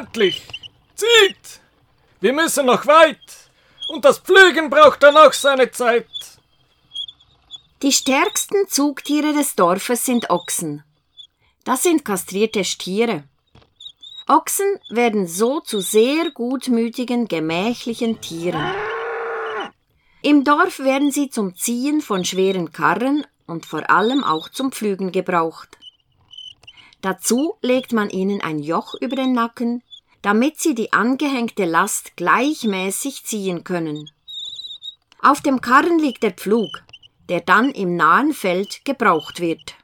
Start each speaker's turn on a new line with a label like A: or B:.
A: endlich! Zieht! Wir müssen noch weit! Und das Pflügen braucht dann auch seine Zeit.
B: Die stärksten Zugtiere des Dorfes sind Ochsen. Das sind kastrierte Stiere. Ochsen werden so zu sehr gutmütigen, gemächlichen Tieren. Im Dorf werden sie zum Ziehen von schweren Karren und vor allem auch zum Pflügen gebraucht. Dazu legt man ihnen ein Joch über den Nacken, damit sie die angehängte Last gleichmäßig ziehen können. Auf dem Karren liegt der Pflug, der dann im nahen Feld gebraucht wird.